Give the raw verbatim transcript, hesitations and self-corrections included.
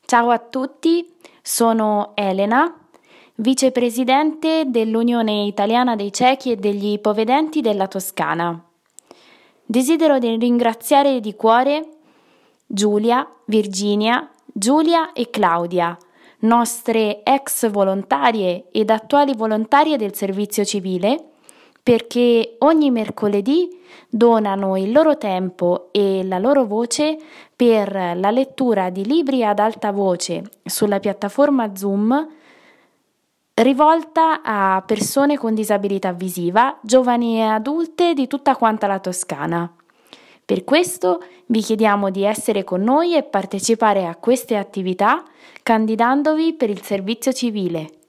Ciao a tutti, sono Elena, vicepresidente dell'Unione Italiana dei Ciechi e degli Ipovedenti della Toscana. Desidero di ringraziare di cuore Giulia, Virginia, Giulia e Claudia, nostre ex volontarie ed attuali volontarie del servizio civile, perché ogni mercoledì donano il loro tempo e la loro voce per la lettura di libri ad alta voce sulla piattaforma Zoom rivolta a persone con disabilità visiva, giovani e adulte di tutta quanta la Toscana. Per questo vi chiediamo di essere con noi e partecipare a queste attività candidandovi per il servizio civile.